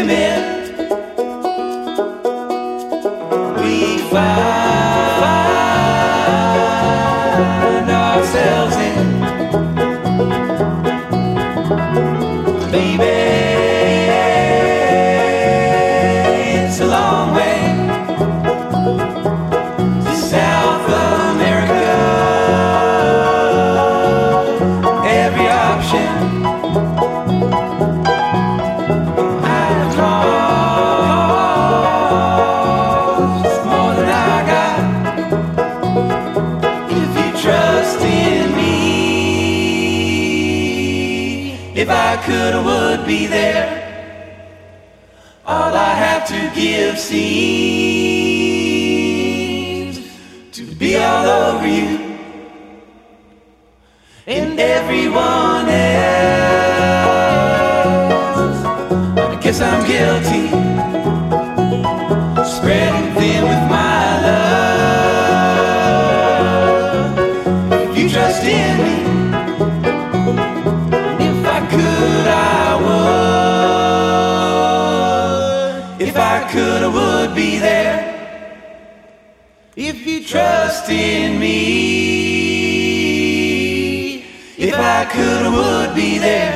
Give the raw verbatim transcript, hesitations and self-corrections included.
women we find ourselves in. Baby, it's a long way to South America. Every option I've lost more than I got. If you trust in me, if I could, I would be there. All I have to give seems to be all over you and everyone else. I guess I'm guilty, spreading thin with my love. If you trust in me, if I could, I would. If I could, I would be there. If you trust in me, if I could, I would be there.